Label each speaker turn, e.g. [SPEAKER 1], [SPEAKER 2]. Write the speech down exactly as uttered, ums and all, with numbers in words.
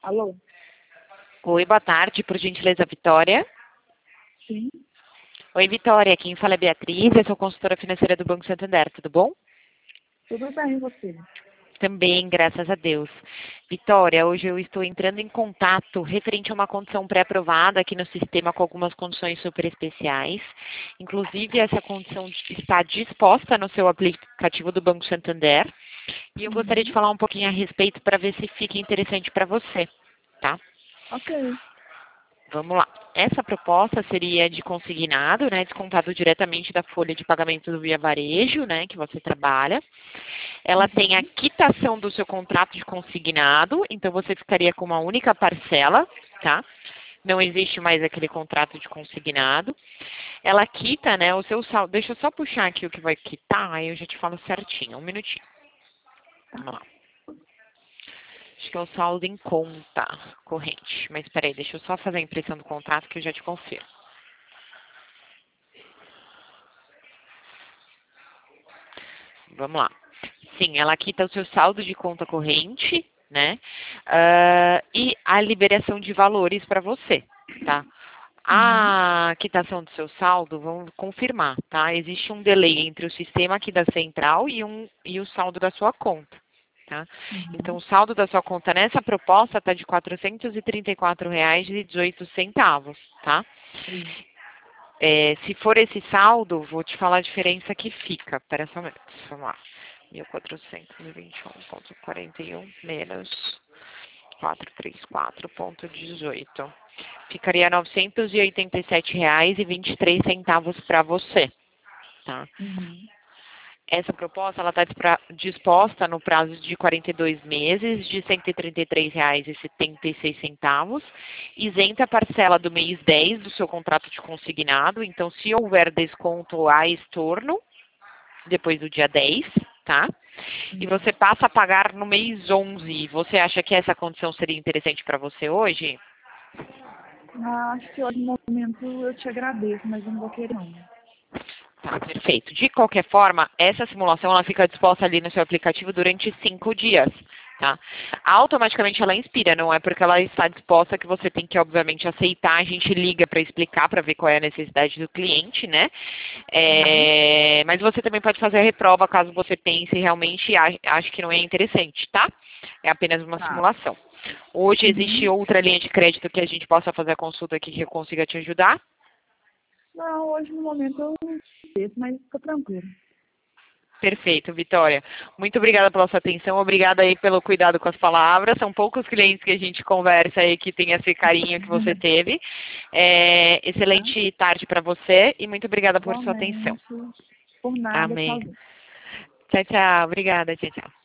[SPEAKER 1] Alô?
[SPEAKER 2] Oi, boa tarde, por gentileza, Vitória.
[SPEAKER 1] Sim,
[SPEAKER 2] Oi, Vitória, quem fala é Beatriz, eu sou consultora financeira do Banco Santander, tudo bom?
[SPEAKER 1] tudo bem, e você?
[SPEAKER 2] Também, graças a Deus. Vitória, hoje eu estou entrando em contato referente a uma condição pré-aprovada aqui no sistema com algumas condições super especiais. Inclusive, essa condição está disposta no seu aplicativo do Banco Santander. E eu gostaria de
[SPEAKER 1] Uhum.
[SPEAKER 2] falar um pouquinho a respeito para ver se fica interessante para você, tá?
[SPEAKER 1] Ok.
[SPEAKER 2] Vamos lá. Essa proposta seria de consignado, né, descontado diretamente da folha de pagamento do Via Varejo, né, que você trabalha. Ela tem a
[SPEAKER 1] Uhum.
[SPEAKER 2] quitação do seu contrato de consignado, então você ficaria com uma única parcela, tá? Não existe mais aquele contrato de consignado. Ela quita, né, o seu saldo. Deixa eu só puxar aqui o que vai quitar, aí eu já te falo certinho. Um minutinho. Vamos lá. Acho que é o saldo em conta corrente. Mas peraí, deixa eu só fazer a impressão do contrato que eu já te confirmo. Vamos lá. Sim, ela quita o seu saldo de conta corrente, né? Ah, e a liberação de valores para você, tá?
[SPEAKER 1] Uhum.
[SPEAKER 2] A quitação do seu saldo, vamos confirmar, tá? Existe um delay entre o sistema aqui da central e, um, e o saldo da sua conta, tá? Então,
[SPEAKER 1] Uhum.
[SPEAKER 2] o saldo da sua conta nessa proposta está de quatrocentos e trinta e quatro reais e dezoito centavos, tá?
[SPEAKER 1] Sim.
[SPEAKER 2] É, se for esse saldo, vou te falar a diferença que fica. Espera só um minuto. Vamos lá. mil quatrocentos e vinte e um vírgula quarenta e um menos quatrocentos e trinta e quatro vírgula dezoito. Ficaria novecentos e oitenta e sete reais e vinte e três centavos para você, tá?
[SPEAKER 1] Uhum.
[SPEAKER 2] Essa proposta ela está disposta no prazo de quarenta e dois meses, de cento e trinta e três reais e setenta e seis centavos, isenta a parcela do mês dez do seu contrato de consignado. Então, se houver desconto a estorno, depois do dia dez, tá? E
[SPEAKER 1] Uhum.
[SPEAKER 2] você passa a pagar no mês onze. Você acha que essa condição seria interessante para você hoje?
[SPEAKER 1] Ah, acho que hoje no momento eu te agradeço, mas eu não vou querer não.
[SPEAKER 2] Tá, perfeito. De qualquer forma, essa simulação ela fica disposta ali no seu aplicativo durante cinco dias, tá? Automaticamente ela inspira, não é porque ela está disposta que você tem que, obviamente, aceitar. A gente liga para explicar, para ver qual é a necessidade do cliente, né?
[SPEAKER 1] Uhum.
[SPEAKER 2] É, mas você também pode fazer a reprova caso você pense realmente e ach- ache que não é interessante, tá? É apenas uma
[SPEAKER 1] Tá.
[SPEAKER 2] simulação. Hoje existe
[SPEAKER 1] Uhum.
[SPEAKER 2] outra linha de crédito que a gente possa fazer a consulta aqui que eu consiga te ajudar?
[SPEAKER 1] Não, hoje no momento eu não sei, mas fica tranquilo.
[SPEAKER 2] Perfeito, Vitória. Muito obrigada pela sua atenção, obrigada aí pelo cuidado com as palavras. São poucos clientes que a gente conversa aí que tem esse carinho que você teve. É,
[SPEAKER 1] Tá?
[SPEAKER 2] excelente tarde para você e muito obrigada por sua atenção.
[SPEAKER 1] Igualmente. Por nada,
[SPEAKER 2] Amém.
[SPEAKER 1] tchauzinho.
[SPEAKER 2] Tchau, tchau. Obrigada. Tchau, tchau.